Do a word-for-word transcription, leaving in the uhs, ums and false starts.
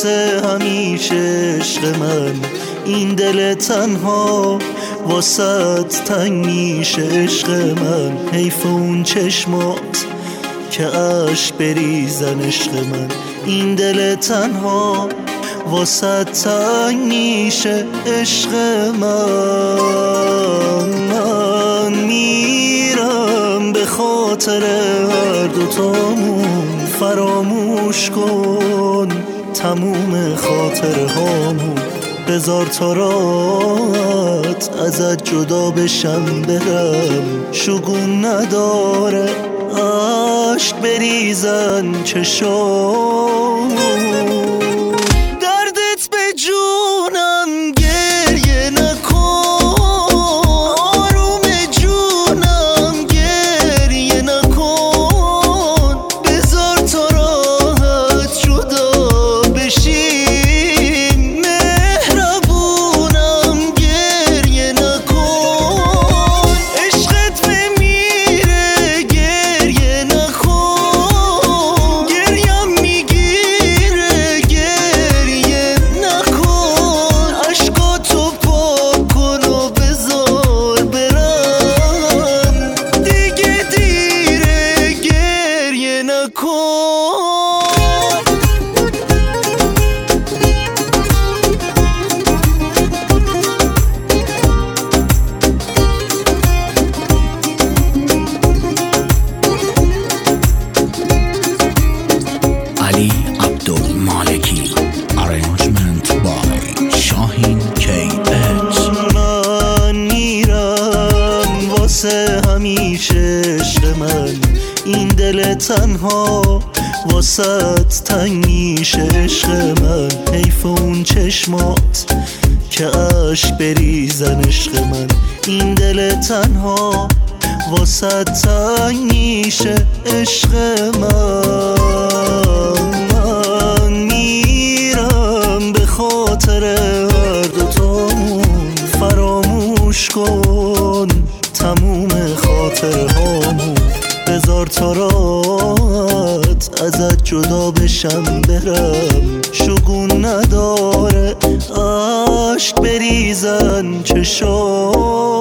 واسه همیشه عشق من، این دل تنها واسه تنگ میشه عشق من. حیف اون چشمات که عشق بریزن عشق من، این دل تنها واسه تنگ میشه عشق من. من میرم به خاطر هر دوتامون، فراموش کن تموم خاطر هامون. بذار تا راحت ازت جدا بشم برم، شگون نداره عشق بریزن چشام. دردت به جونم گریه نکن، آروم جونم گریه نکن. بذار تا راحت جدا بشیم، مهربونم گریه نکن. عشقت بمیره گریه نکن، گریم میگیره گریه نکن. عشقاتو پاک کن و بذار برم، دیگه دیره گریه نکن. Ali Abdulmaleki, arrangement by Shahin کی ایچ. من میرم واسه همیشه عشق من، این دل تنها واسه تنگ میشه عشق من. حیف اون چشمات که عشق بریزن عشق من، این دل تنها واسه تنگ میشه عشق من. من میرم به خاطر هر دوتامون، فراموش کن تموم خاطر هامون. بذار تا راحت ازت جدا بشم برم، شگون نداره عشق بریزن چشام.